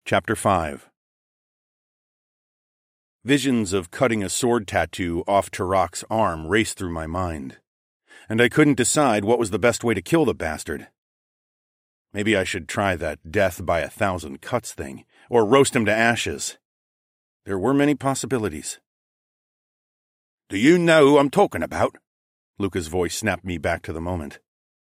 Chapter 5. Visions of cutting a sword tattoo off Turok's arm raced through my mind, and I couldn't decide what was the best way to kill the bastard. Maybe I should try that death by 1,000 cuts thing, or roast him to ashes. There were many possibilities. "Do you know who I'm talking about?" Luca's voice snapped me back to the moment.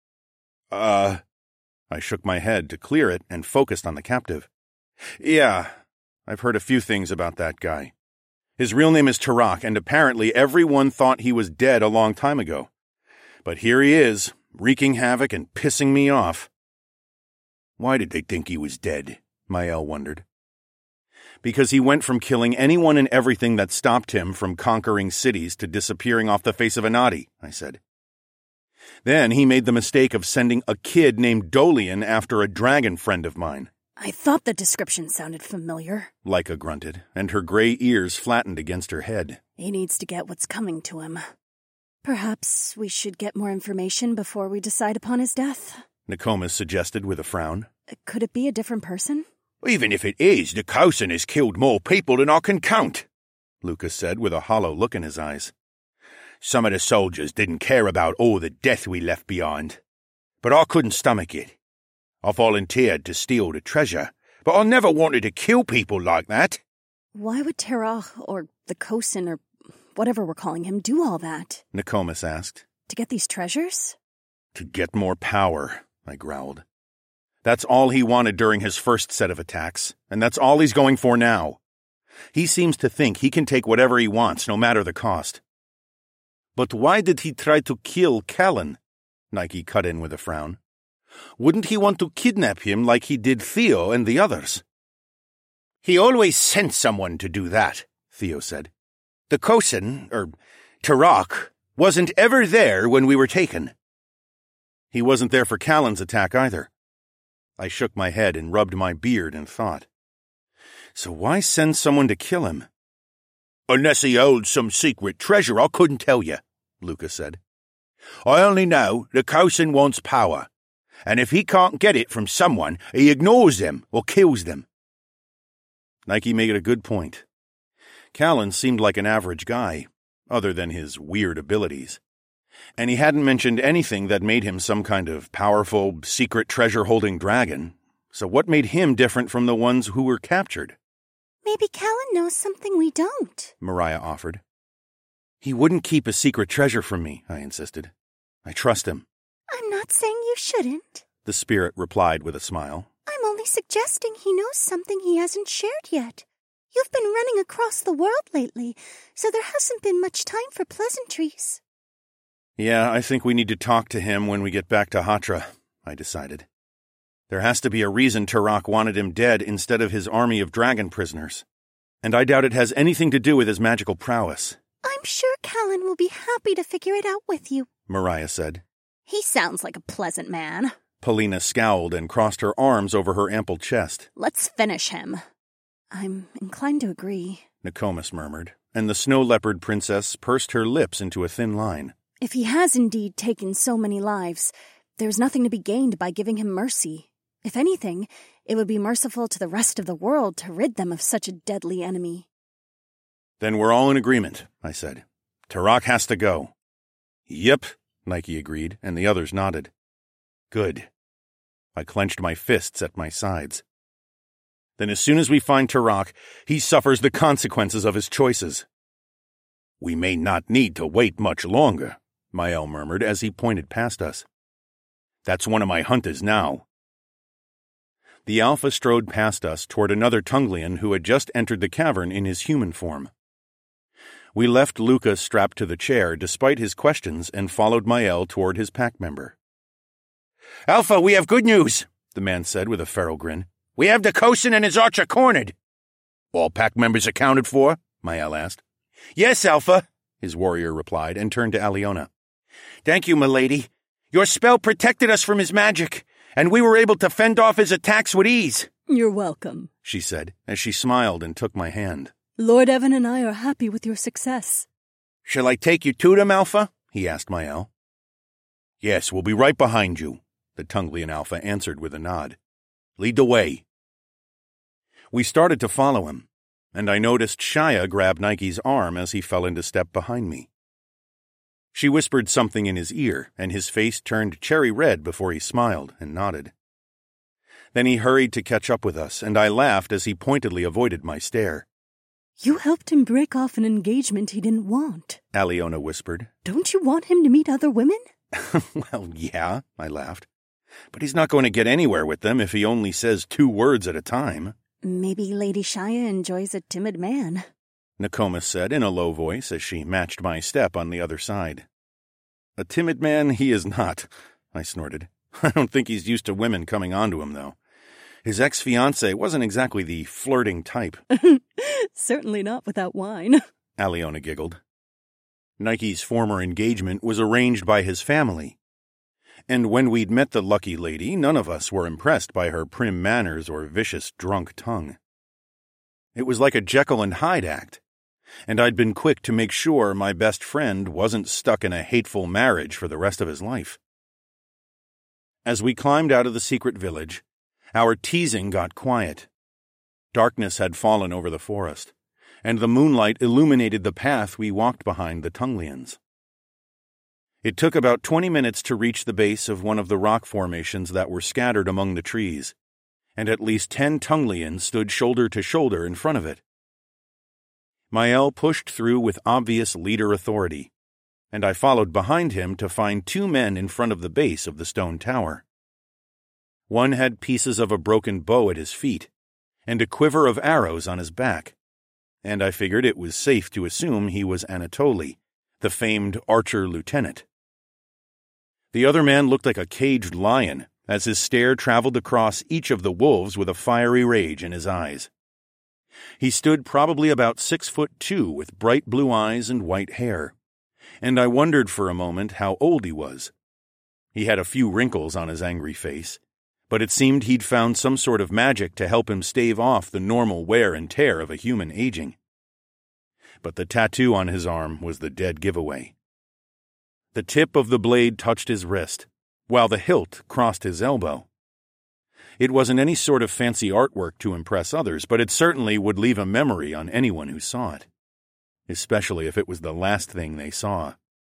I shook my head to clear it and focused on the captive. "Yeah, I've heard a few things about that guy. His real name is Turok, and apparently everyone thought he was dead a long time ago. But here he is, wreaking havoc and pissing me off." "Why did they think he was dead?" Mael wondered. "Because he went from killing anyone and everything that stopped him from conquering cities to disappearing off the face of Anadi," I said. "Then he made the mistake of sending a kid named Dolian after a dragon friend of mine." "I thought the description sounded familiar," Laika grunted, and her gray ears flattened against her head. "He needs to get what's coming to him. Perhaps we should get more information before we decide upon his death," Nokomis suggested with a frown. "Could it be a different person?" "Even if it is, the Kosen has killed more people than I can count," Lucas said with a hollow look in his eyes. "Some of the soldiers didn't care about all the death we left behind. But I couldn't stomach it. I volunteered to steal the treasure, but I never wanted to kill people like that." "Why would Turok, or the Kosen, or whatever we're calling him, do all that?" Nokomis asked. "To get these treasures?" "To get more power," I growled. "That's all he wanted during his first set of attacks, and that's all he's going for now. He seems to think he can take whatever he wants, no matter the cost." "But why did he try to kill Callan?" Nike cut in with a frown. "Wouldn't he want to kidnap him like he did Theo and the others?" "He always sent someone to do that," Theo said. "The Kosen, Turok, wasn't ever there when we were taken." "He wasn't there for Callan's attack either." I shook my head and rubbed my beard in thought. So why send someone to kill him? "Unless he holds some secret treasure I couldn't tell you," Lucas said. "I only know the Kosen wants power, and if he can't get it from someone, he ignores them or kills them." Nike made a good point. Callan seemed like an average guy, other than his weird abilities. And he hadn't mentioned anything that made him some kind of powerful, secret treasure-holding dragon. So what made him different from the ones who were captured? "Maybe Callan knows something we don't," Mariah offered. "He wouldn't keep a secret treasure from me," I insisted. "I trust him." "I'm not saying you shouldn't," the spirit replied with a smile. "I'm only suggesting he knows something he hasn't shared yet. You've been running across the world lately, so there hasn't been much time for pleasantries." "Yeah, I think we need to talk to him when we get back to Hatra," I decided. There has to be a reason Turok wanted him dead instead of his army of dragon prisoners. And I doubt it has anything to do with his magical prowess. "I'm sure Callan will be happy to figure it out with you," Mariah said. "He sounds like a pleasant man." Polina scowled and crossed her arms over her ample chest. "Let's finish him." "I'm inclined to agree," Nokomis murmured, and the snow leopard princess pursed her lips into a thin line. "If he has indeed taken so many lives, there's nothing to be gained by giving him mercy. If anything, it would be merciful to the rest of the world to rid them of such a deadly enemy." "Then we're all in agreement," I said. "Turok has to go." "Yep," Nike agreed, and the others nodded. "Good." I clenched my fists at my sides. "Then as soon as we find Turok, he suffers the consequences of his choices." "We may not need to wait much longer," Mael murmured as he pointed past us. "That's one of my hunters now." The Alpha strode past us toward another Tunglian who had just entered the cavern in his human form. We left Luca strapped to the chair despite his questions and followed Mael toward his pack member. "Alpha, we have good news," the man said with a feral grin. "We have the Kosen and his archer cornered." "All pack members accounted for?" Mael asked. "Yes, Alpha," his warrior replied and turned to Aliona. "Thank you, milady. Your spell protected us from his magic, and we were able to fend off his attacks with ease." "You're welcome," she said, as she smiled and took my hand. "Lord Evan and I are happy with your success." "Shall I take you to them, Alpha?" he asked Mael. "Yes, we'll be right behind you," the Tunglian Alpha answered with a nod. "Lead the way." We started to follow him, and I noticed Shia grab Nike's arm as he fell into step behind me. She whispered something in his ear, and his face turned cherry red before he smiled and nodded. Then he hurried to catch up with us, and I laughed as he pointedly avoided my stare. You helped him break off an engagement he didn't want, Aliona whispered. Don't you want him to meet other women? Well, yeah, I laughed. But he's not going to get anywhere with them if he only says 2 words at a time. Maybe Lady Shia enjoys a timid man, Nokomis said in a low voice as she matched my step on the other side. A timid man he is not, I snorted. I don't think he's used to women coming onto him, though. His ex-fiancée wasn't exactly the flirting type. Certainly not without wine, Aliona giggled. Nike's former engagement was arranged by his family. And when we'd met the lucky lady, none of us were impressed by her prim manners or vicious drunk tongue. It was like a Jekyll and Hyde act, and I'd been quick to make sure my best friend wasn't stuck in a hateful marriage for the rest of his life. As we climbed out of the secret village, our teasing got quiet. Darkness had fallen over the forest, and the moonlight illuminated the path we walked behind the Tunglians. It took about 20 minutes to reach the base of one of the rock formations that were scattered among the trees, and at least 10 Tunglians stood shoulder to shoulder in front of it. Mael pushed through with obvious leader authority, and I followed behind him to find 2 men in front of the base of the stone tower. One had pieces of a broken bow at his feet, and a quiver of arrows on his back, and I figured it was safe to assume he was Anatoly, the famed archer lieutenant. The other man looked like a caged lion, as his stare traveled across each of the wolves with a fiery rage in his eyes. He stood probably about 6'2" with bright blue eyes and white hair, and I wondered for a moment how old he was. He had a few wrinkles on his angry face, but it seemed he'd found some sort of magic to help him stave off the normal wear and tear of a human aging. But the tattoo on his arm was the dead giveaway. The tip of the blade touched his wrist, while the hilt crossed his elbow. It wasn't any sort of fancy artwork to impress others, but it certainly would leave a memory on anyone who saw it, especially if it was the last thing they saw.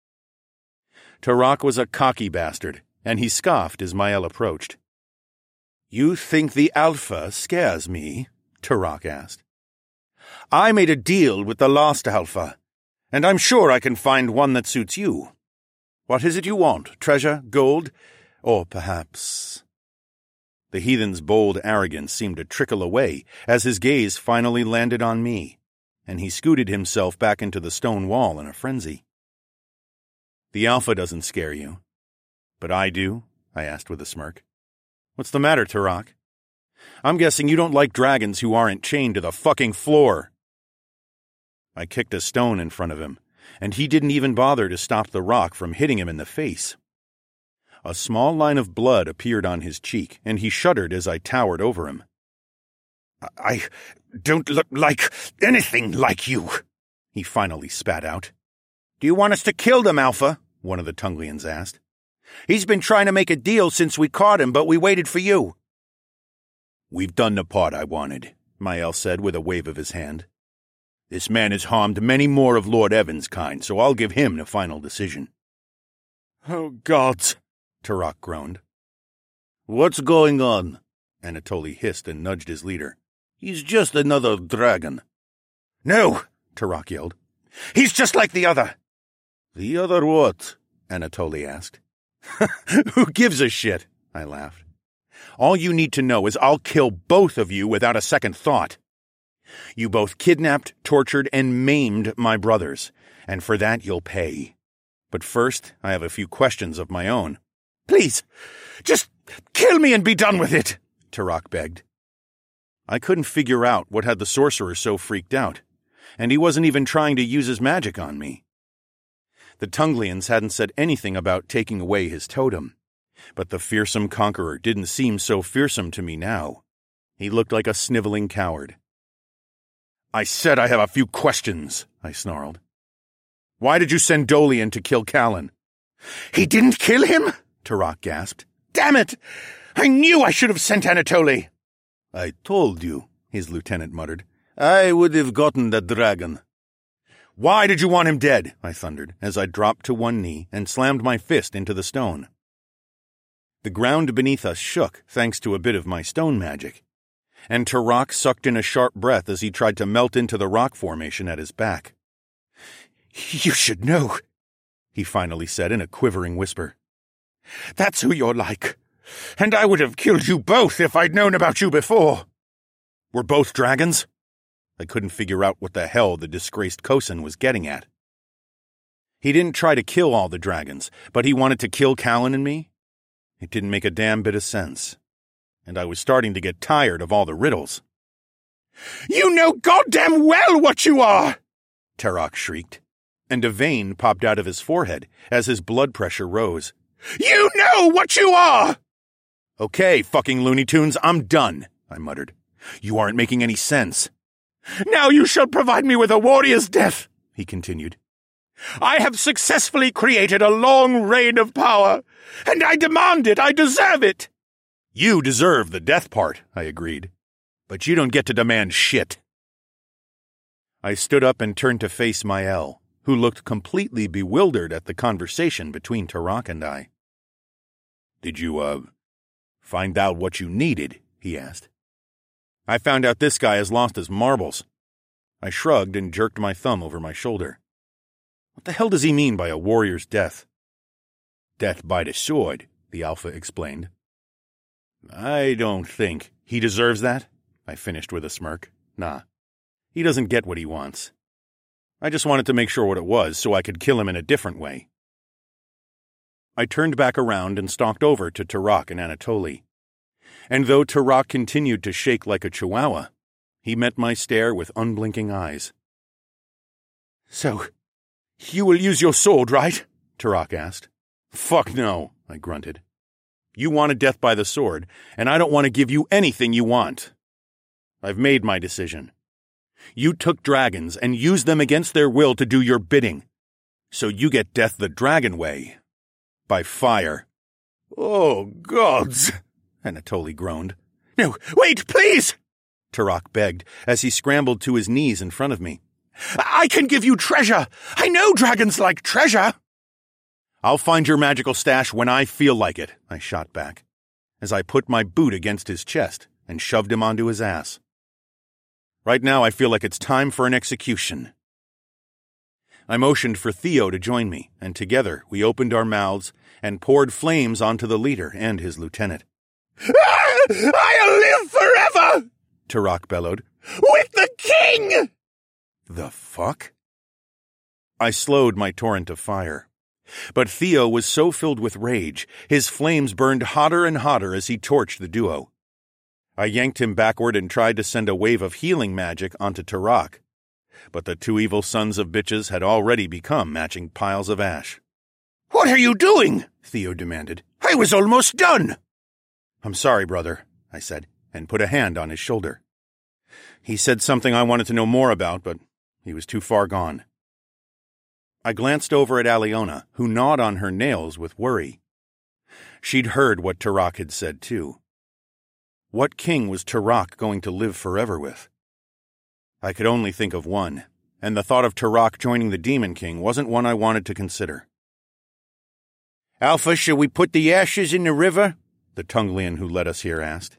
Turok was a cocky bastard, and he scoffed as Mael approached. "You think the Alpha scares me?" Turok asked. "I made a deal with the Lost Alpha, and I'm sure I can find one that suits you. What is it you want? Treasure? Gold? Or perhaps—" The heathen's bold arrogance seemed to trickle away as his gaze finally landed on me, and he scooted himself back into the stone wall in a frenzy. "The Alpha doesn't scare you. But I do?" I asked with a smirk. "What's the matter, Turok? I'm guessing you don't like dragons who aren't chained to the fucking floor." I kicked a stone in front of him, and he didn't even bother to stop the rock from hitting him in the face. A small line of blood appeared on his cheek, and he shuddered as I towered over him. "I don't look like anything like you," he finally spat out. "Do you want us to kill them, Alpha?" one of the Tunglians asked. "He's been trying to make a deal since we caught him, but we waited for you." "We've done the part I wanted," Mael said with a wave of his hand. "This man has harmed many more of Lord Evan's kind, so I'll give him the final decision." "Oh, gods," Turok groaned. "What's going on?" Anatoly hissed and nudged his leader. "He's just another dragon." "No!" Turok yelled. "He's just like the other." "The other what?" Anatoly asked. "Who gives a shit?" I laughed. "All you need to know is I'll kill both of you without a second thought. You both kidnapped, tortured, and maimed my brothers, and for that you'll pay. But first, I have a few questions of my own." "Please, just kill me and be done with it," Turok begged. I couldn't figure out what had the sorcerer so freaked out, and he wasn't even trying to use his magic on me. The Tunglians hadn't said anything about taking away his totem, but the fearsome conqueror didn't seem so fearsome to me now. He looked like a sniveling coward. "I said I have a few questions," I snarled. "Why did you send Dolian to kill Callan?" "He didn't kill him?" Turok gasped. "Damn it! I knew I should have sent Anatoly." "I told you," his lieutenant muttered. I would have gotten that dragon. Why did you want him dead? I thundered, as I dropped to one knee and slammed my fist into the stone. The ground beneath us shook thanks to a bit of my stone magic, and Turok sucked in a sharp breath as he tried to melt into the rock formation at his back. You should know, he finally said in a quivering whisper. That's who you're like, and I would have killed you both if I'd known about you before. We're both dragons? I couldn't figure out what the hell the disgraced Kosen was getting at. He didn't try to kill all the dragons, but he wanted to kill Callan and me? It didn't make a damn bit of sense, and I was starting to get tired of all the riddles. You know goddamn well what you are! Turok shrieked, and a vein popped out of his forehead as his blood pressure rose. You know what you are! Okay, fucking Looney Tunes, I'm done, I muttered. You aren't making any sense. Now you shall provide me with a warrior's death, he continued. I have successfully created a long reign of power, and I demand it, I deserve it. You deserve the death part, I agreed, but you don't get to demand shit. I stood up and turned to face Mael, who looked completely bewildered at the conversation between Turok and I. Did you, find out what you needed? He asked. I found out this guy has lost his marbles. I shrugged and jerked my thumb over my shoulder. What the hell does he mean by a warrior's death? Death by the sword, the Alpha explained. I don't think he deserves that, I finished with a smirk. Nah, he doesn't get what he wants. I just wanted to make sure what it was so I could kill him in a different way. I turned back around and stalked over to Turok and Anatoly. And though Turok continued to shake like a chihuahua, he met my stare with unblinking eyes. So, you will use your sword, right? Turok asked. Fuck no, I grunted. You wanted death by the sword, and I don't want to give you anything you want. I've made my decision. You took dragons and used them against their will to do your bidding. So you get death the dragon way. By fire. Oh, gods! Anatoly groaned. No, wait, please! Turok begged as he scrambled to his knees in front of me. I can give you treasure! I know dragons like treasure! I'll find your magical stash when I feel like it, I shot back, as I put my boot against his chest and shoved him onto his ass. Right now I feel like it's time for an execution. I motioned for Theo to join me, and together we opened our mouths and poured flames onto the leader and his lieutenant. I'll live forever! Turok bellowed. With the king! The fuck? I slowed my torrent of fire. But Theo was so filled with rage, his flames burned hotter and hotter as he torched the duo. I yanked him backward and tried to send a wave of healing magic onto Turok. But the two evil sons of bitches had already become matching piles of ash. What are you doing? Theo demanded. I was almost done. I'm sorry, brother, I said, and put a hand on his shoulder. He said something I wanted to know more about, but he was too far gone. I glanced over at Aliona, who gnawed on her nails with worry. She'd heard what Turok had said, too. What king was Turok going to live forever with? I could only think of one, and the thought of Turok joining the Demon King wasn't one I wanted to consider. Alpha, shall we put the ashes in the river? The Tunglian who led us here asked.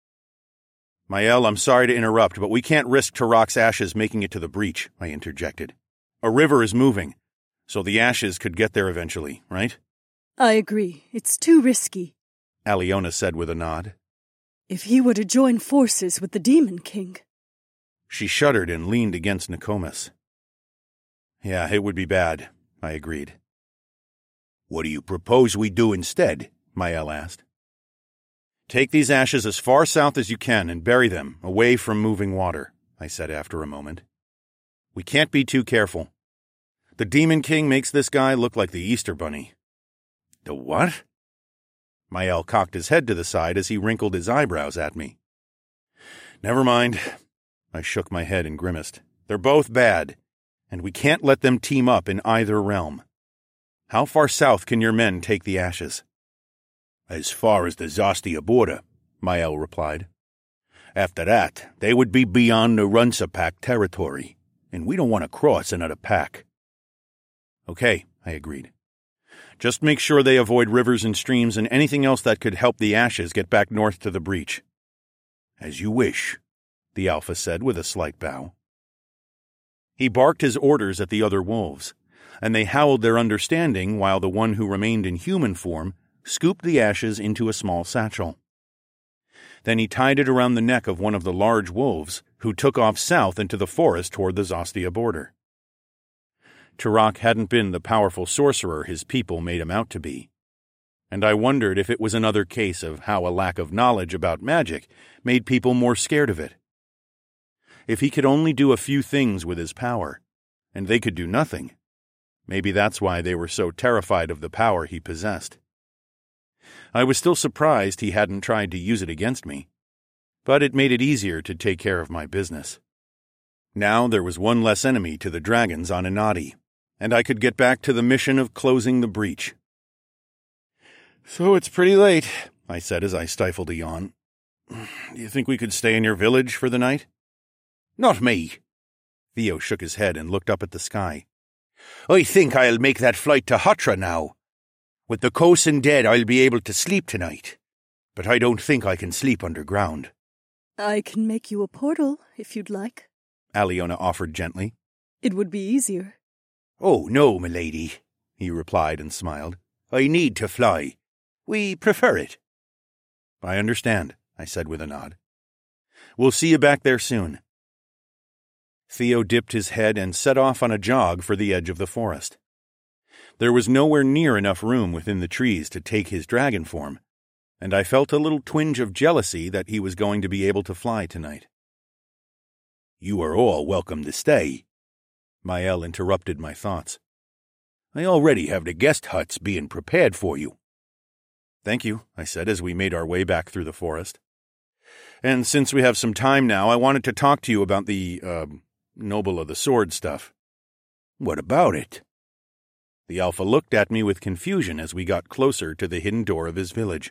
Mael, I'm sorry to interrupt, but we can't risk Turok's ashes making it to the breach, I interjected. A river is moving, so the ashes could get there eventually, right? I agree. It's too risky, Aliona said with a nod. If he were to join forces with the Demon King. She shuddered and leaned against Nokomis. Yeah, it would be bad, I agreed. What do you propose we do instead? Mael asked. Take these ashes as far south as you can and bury them, away from moving water, I said after a moment. We can't be too careful. The Demon King makes this guy look like the Easter Bunny. The what? Mael cocked his head to the side as he wrinkled his eyebrows at me. Never mind. I shook my head and grimaced. They're both bad, and we can't let them team up in either realm. How far south can your men take the ashes? As far as the Zastia border, Mael replied. After that, they would be beyond the Runsa pack territory, and we don't want to cross another pack. Okay, I agreed. Just make sure they avoid rivers and streams and anything else that could help the Ashes get back north to the breach. As you wish, the Alpha said with a slight bow. He barked his orders at the other wolves, and they howled their understanding while the one who remained in human form scooped the ashes into a small satchel. Then he tied it around the neck of one of the large wolves, who took off south into the forest toward the Zostia border. Turok hadn't been the powerful sorcerer his people made him out to be, and I wondered if it was another case of how a lack of knowledge about magic made people more scared of it. If he could only do a few things with his power, and they could do nothing, maybe that's why they were so terrified of the power he possessed. I was still surprised he hadn't tried to use it against me, but it made it easier to take care of my business. Now there was one less enemy to the dragons on Enadi, and I could get back to the mission of closing the breach. So it's pretty late, I said as I stifled a yawn. Do you think we could stay in your village for the night? Not me. Theo shook his head and looked up at the sky. I think I'll make that flight to Hatra now. With the Khosin dead, I'll be able to sleep tonight. But I don't think I can sleep underground. I can make you a portal, if you'd like, Aliona offered gently. It would be easier. Oh, no, milady, he replied and smiled. I need to fly. We prefer it. I understand, I said with a nod. We'll see you back there soon. Theo dipped his head and set off on a jog for the edge of the forest. There was nowhere near enough room within the trees to take his dragon form, and I felt a little twinge of jealousy that he was going to be able to fly tonight. You are all welcome to stay. Mael interrupted my thoughts. I already have the guest huts being prepared for you. Thank you, I said as we made our way back through the forest. And since we have some time now, I wanted to talk to you about the, Noble of the Sword stuff. What about it? The Alpha looked at me with confusion as we got closer to the hidden door of his village.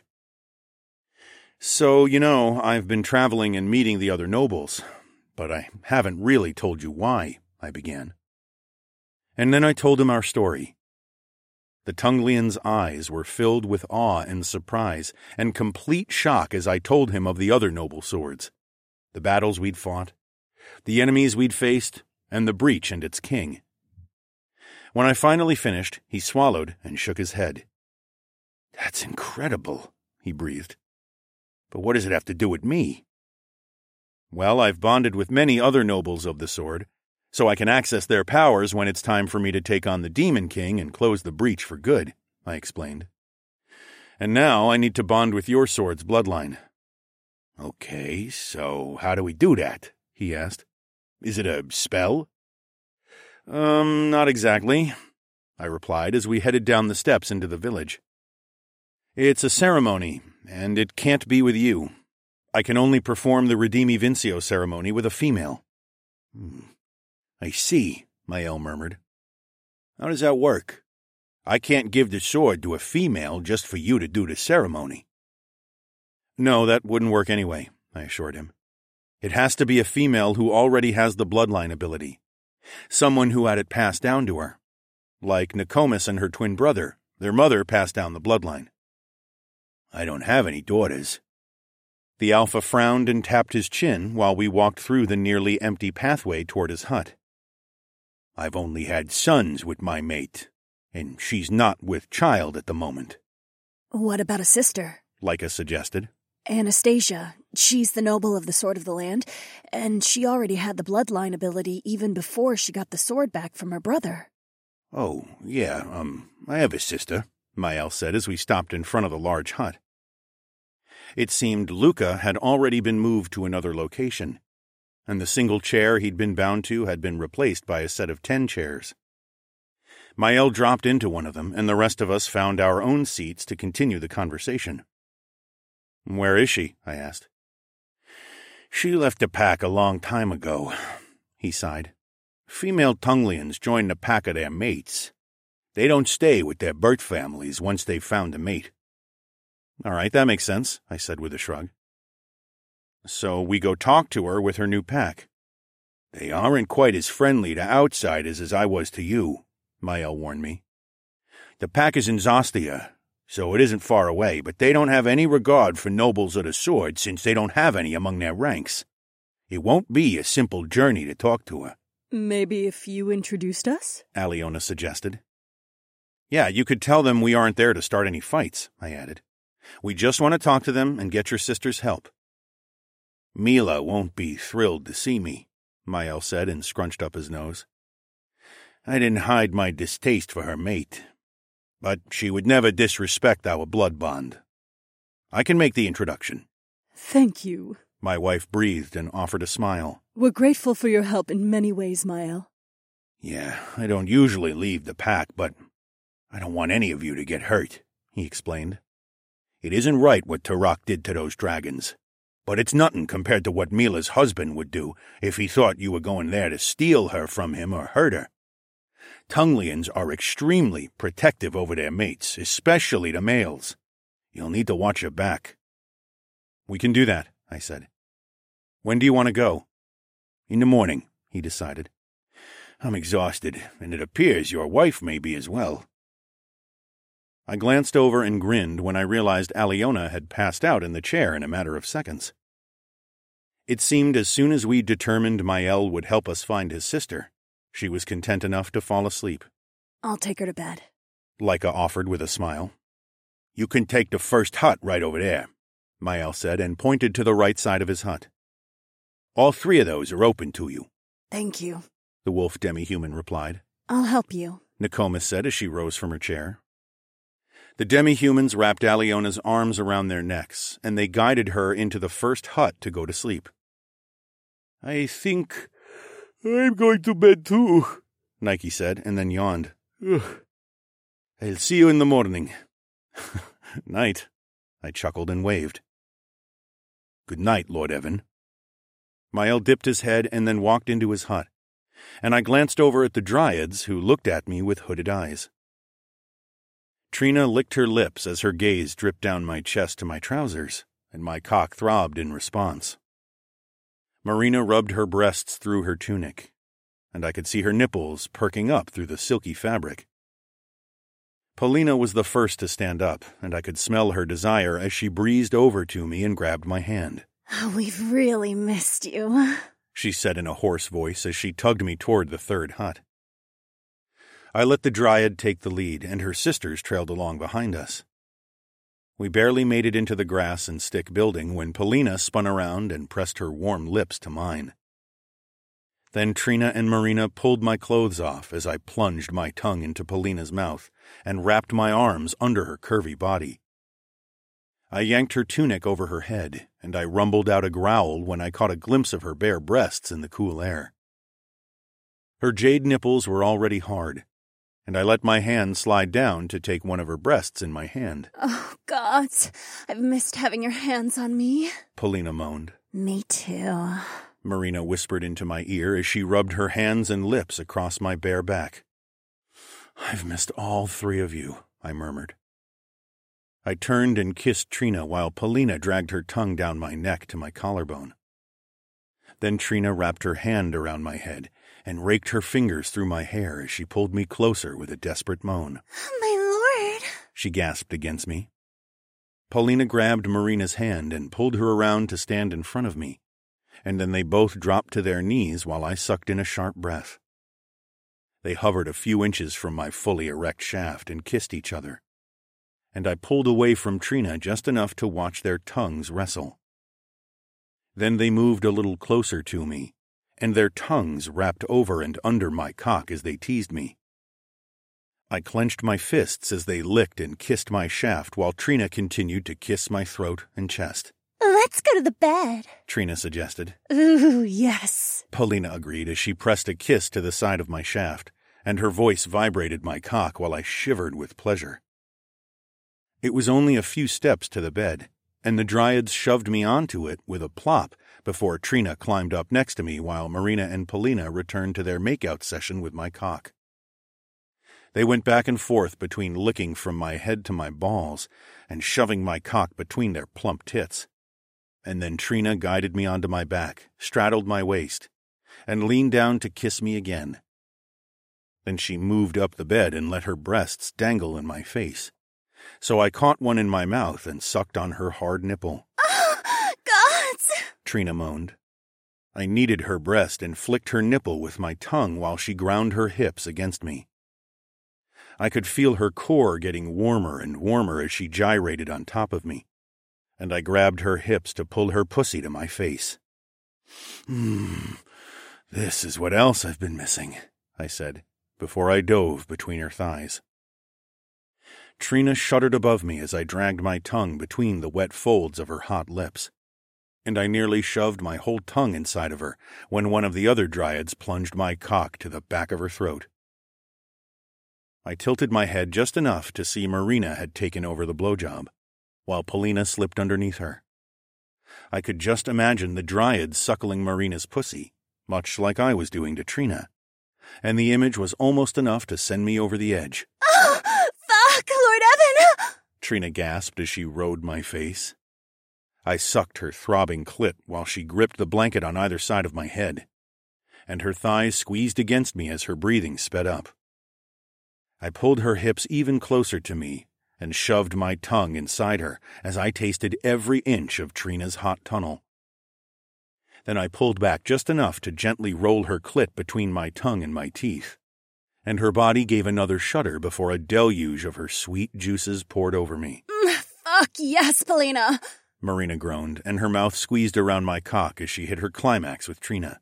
So, I've been traveling and meeting the other nobles, but I haven't really told you why, I began. And then I told him our story. The Tunglian's eyes were filled with awe and surprise and complete shock as I told him of the other noble swords, the battles we'd fought, the enemies we'd faced, and the breach and its king. When I finally finished, he swallowed and shook his head. That's incredible, he breathed. But what does it have to do with me? Well, I've bonded with many other nobles of the sword, so I can access their powers when it's time for me to take on the Demon King and close the breach for good, I explained. And now I need to bond with your sword's bloodline. Okay, so how do we do that? He asked. Is it a spell? Not exactly, I replied as we headed down the steps into the village. It's a ceremony, and it can't be with you. I can only perform the Redimi Vincio ceremony with a female. I see, Mael murmured. How does that work? I can't give the sword to a female just for you to do the ceremony. No, that wouldn't work anyway, I assured him. It has to be a female who already has the bloodline ability. Someone who had it passed down to her. Like Nokomis and her twin brother, their mother passed down the bloodline. I don't have any daughters. The Alpha frowned and tapped his chin while we walked through the nearly empty pathway toward his hut. I've only had sons with my mate, and she's not with child at the moment. What about a sister? Lyca suggested. Anastasia. She's the noble of the Sword of the Land, and she already had the bloodline ability even before she got the sword back from her brother. Oh, yeah, I have a sister, Mael said as we stopped in front of the large hut. It seemed Luca had already been moved to another location, and the single chair he'd been bound to had been replaced by a set of 10 chairs. Mael dropped into one of them, and the rest of us found our own seats to continue the conversation. Where is she? I asked. She left the pack a long time ago, he sighed. Female Tunglians join the pack of their mates. They don't stay with their birth families once they've found a mate. All right, that makes sense, I said with a shrug. So we go talk to her with her new pack. They aren't quite as friendly to outsiders as I was to you, Mael warned me. The pack is in Zostia, so it isn't far away, but they don't have any regard for nobles of the sword since they don't have any among their ranks. It won't be a simple journey to talk to her. Maybe if you introduced us? Aliona suggested. Yeah, you could tell them we aren't there to start any fights, I added. We just want to talk to them and get your sister's help. Mila won't be thrilled to see me, Mael said and scrunched up his nose. I didn't hide my distaste for her mate, but she would never disrespect our blood bond. I can make the introduction. Thank you. My wife breathed and offered a smile. We're grateful for your help in many ways, Mael. Yeah, I don't usually leave the pack, but I don't want any of you to get hurt, he explained. It isn't right what Turok did to those dragons, but it's nothing compared to what Mila's husband would do if he thought you were going there to steal her from him or hurt her. Tunglians are extremely protective over their mates, especially the males. You'll need to watch your back. We can do that, I said. When do you want to go? In the morning, he decided. I'm exhausted, and it appears your wife may be as well. I glanced over and grinned when I realized Aliona had passed out in the chair in a matter of seconds. It seemed as soon as we determined Mael would help us find his sister, she was content enough to fall asleep. I'll take her to bed, Laika offered with a smile. You can take the first hut right over there, Mael said and pointed to the right side of his hut. All three of those are open to you. Thank you, the wolf demi-human replied. I'll help you, Nokomis said as she rose from her chair. The demi-humans wrapped Aliona's arms around their necks, and they guided her into the first hut to go to sleep. I think I'm going to bed too, Nike said, and then yawned. Ugh. I'll see you in the morning. Night, I chuckled and waved. Good night, Lord Evan. Mael dipped his head and then walked into his hut, and I glanced over at the dryads who looked at me with hooded eyes. Trina licked her lips as her gaze dripped down my chest to my trousers, and my cock throbbed in response. Marina rubbed her breasts through her tunic, and I could see her nipples perking up through the silky fabric. Polina was the first to stand up, and I could smell her desire as she breezed over to me and grabbed my hand. We've really missed you, she said in a hoarse voice as she tugged me toward the third hut. I let the dryad take the lead, and her sisters trailed along behind us. We barely made it into the grass and stick building when Polina spun around and pressed her warm lips to mine. Then Trina and Marina pulled my clothes off as I plunged my tongue into Polina's mouth and wrapped my arms under her curvy body. I yanked her tunic over her head, and I rumbled out a growl when I caught a glimpse of her bare breasts in the cool air. Her jade nipples were already hard, and I let my hand slide down to take one of her breasts in my hand. Oh, gods, I've missed having your hands on me, Polina moaned. Me too, Marina whispered into my ear as she rubbed her hands and lips across my bare back. I've missed all three of you, I murmured. I turned and kissed Trina while Polina dragged her tongue down my neck to my collarbone. Then Trina wrapped her hand around my head and raked her fingers through my hair as she pulled me closer with a desperate moan. My lord, she gasped against me. Polina grabbed Marina's hand and pulled her around to stand in front of me, and then they both dropped to their knees while I sucked in a sharp breath. They hovered a few inches from my fully erect shaft and kissed each other, and I pulled away from Trina just enough to watch their tongues wrestle. Then they moved a little closer to me, and their tongues wrapped over and under my cock as they teased me. I clenched my fists as they licked and kissed my shaft while Trina continued to kiss my throat and chest. Let's go to the bed, Trina suggested. Ooh, yes, Polina agreed as she pressed a kiss to the side of my shaft, and her voice vibrated my cock while I shivered with pleasure. It was only a few steps to the bed, and the dryads shoved me onto it with a plop before Trina climbed up next to me while Marina and Polina returned to their makeout session with my cock. They went back and forth between licking from my head to my balls and shoving my cock between their plump tits. and then Trina guided me onto my back, straddled my waist, and leaned down to kiss me again. Then she moved up the bed and let her breasts dangle in my face, so I caught one in my mouth and sucked on her hard nipple. Gods! Trina moaned. I kneaded her breast and flicked her nipple with my tongue while she ground her hips against me. I could feel her core getting warmer and warmer as she gyrated on top of me, and I grabbed her hips to pull her pussy to my face. This is what else I've been missing, I said, before I dove between her thighs. Trina shuddered above me as I dragged my tongue between the wet folds of her hot lips, and I nearly shoved my whole tongue inside of her when one of the other dryads plunged my cock to the back of her throat. I tilted my head just enough to see Marina had taken over the blowjob, while Polina slipped underneath her. I could just imagine the dryads suckling Marina's pussy, much like I was doing to Trina, and the image was almost enough to send me over the edge. Oh, fuck, Lord Evan! Trina gasped as she rode my face. I sucked her throbbing clit while she gripped the blanket on either side of my head, and her thighs squeezed against me as her breathing sped up. I pulled her hips even closer to me and shoved my tongue inside her as I tasted every inch of Trina's hot tunnel. Then I pulled back just enough to gently roll her clit between my tongue and my teeth, and her body gave another shudder before a deluge of her sweet juices poured over me. Fuck yes, Polina! Marina groaned, and her mouth squeezed around my cock as she hit her climax with Trina.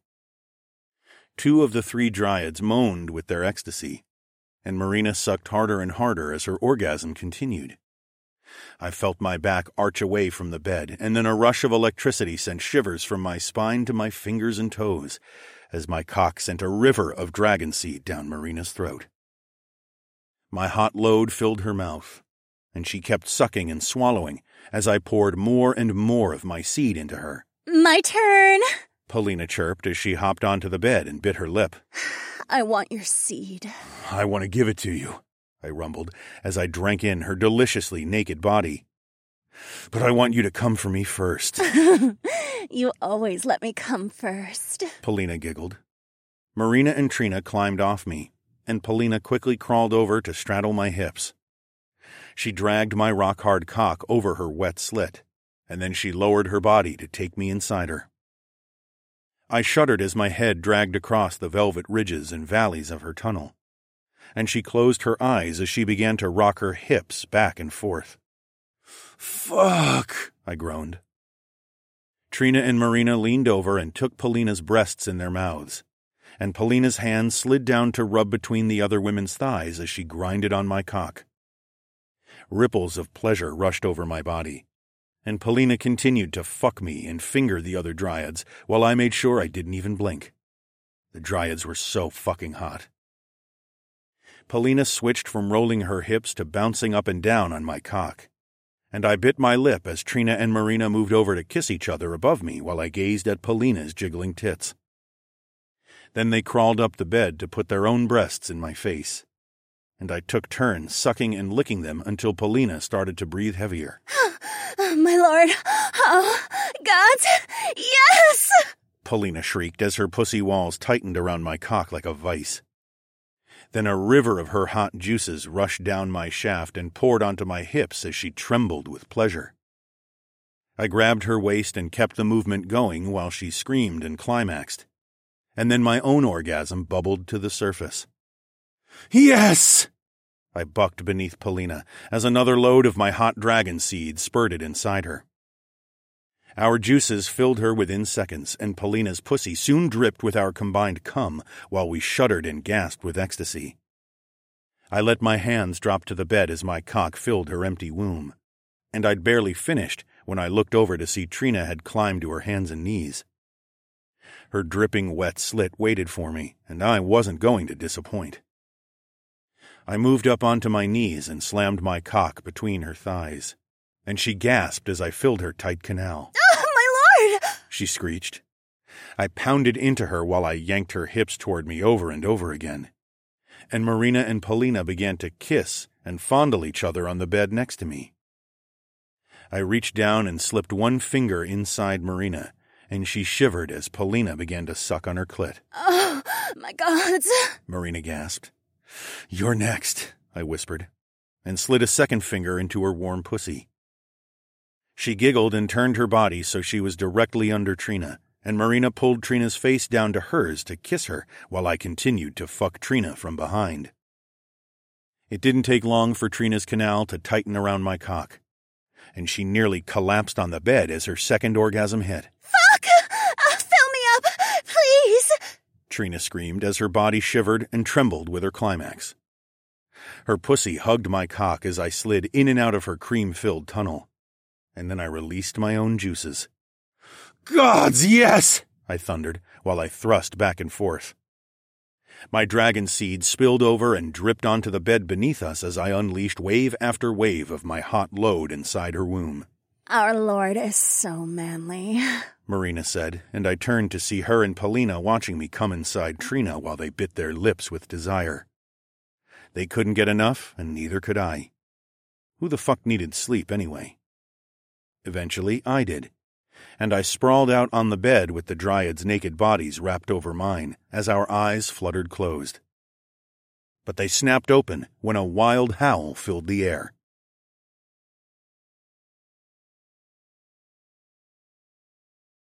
2 of the 3 dryads moaned with their ecstasy, and Marina sucked harder and harder as her orgasm continued. I felt my back arch away from the bed, and then a rush of electricity sent shivers from my spine to my fingers and toes, as my cock sent a river of dragon seed down Marina's throat. My hot load filled her mouth, and she kept sucking and swallowing as I poured more and more of my seed into her. My turn! Polina chirped as she hopped onto the bed and bit her lip. I want your seed. I want to give it to you, I rumbled as I drank in her deliciously naked body. But I want you to come for me first. You always let me come first. Polina giggled. Marina and Trina climbed off me, and Polina quickly crawled over to straddle my hips. She dragged my rock-hard cock over her wet slit, and then she lowered her body to take me inside her. I shuddered as my head dragged across the velvet ridges and valleys of her tunnel, and she closed her eyes as she began to rock her hips back and forth. Fuck, I groaned. Trina and Marina leaned over and took Polina's breasts in their mouths, and Polina's hand slid down to rub between the other women's thighs as she grinded on my cock. Ripples of pleasure rushed over my body, and Polina continued to fuck me and finger the other dryads while I made sure I didn't even blink. The dryads were so fucking hot. Polina switched from rolling her hips to bouncing up and down on my cock, and I bit my lip as Trina and Marina moved over to kiss each other above me while I gazed at Polina's jiggling tits. Then they crawled up the bed to put their own breasts in my face, and I took turns sucking and licking them until Polina started to breathe heavier. My lord! Oh, gods! Yes! Polina shrieked as her pussy walls tightened around my cock like a vice. Then a river of her hot juices rushed down my shaft and poured onto my hips as she trembled with pleasure. I grabbed her waist and kept the movement going while she screamed and climaxed, and then my own orgasm bubbled to the surface. Yes! I bucked beneath Polina as another load of my hot dragon seed spurted inside her. Our juices filled her within seconds, and Polina's pussy soon dripped with our combined cum while we shuddered and gasped with ecstasy. I let my hands drop to the bed as my cock filled her empty womb, and I'd barely finished when I looked over to see Trina had climbed to her hands and knees. Her dripping wet slit waited for me, and I wasn't going to disappoint. I moved up onto my knees and slammed my cock between her thighs, and she gasped as I filled her tight canal. My lord! She screeched. I pounded into her while I yanked her hips toward me over and over again, and Marina and Polina began to kiss and fondle each other on the bed next to me. I reached down and slipped one finger inside Marina, and she shivered as Polina began to suck on her clit. Oh, my gods, Marina gasped. You're next, I whispered, and slid a second finger into her warm pussy. She giggled and turned her body so she was directly under Trina, and Marina pulled Trina's face down to hers to kiss her while I continued to fuck Trina from behind. It didn't take long for Trina's canal to tighten around my cock, and she nearly collapsed on the bed as her second orgasm hit. Fuck! Fill me up, please! Trina screamed as her body shivered and trembled with her climax. Her pussy hugged my cock as I slid in and out of her cream-filled tunnel, and then I released my own juices. Gods, yes! I thundered while I thrust back and forth. My dragon seed spilled over and dripped onto the bed beneath us as I unleashed wave after wave of my hot load inside her womb. our lord is so manly, Marina said, and I turned to see her and Polina watching me come inside Trina while they bit their lips with desire. They couldn't get enough, and neither could I. Who the fuck needed sleep anyway? Eventually, I did, and I sprawled out on the bed with the dryads' naked bodies wrapped over mine as our eyes fluttered closed. But they snapped open when a wild howl filled the air.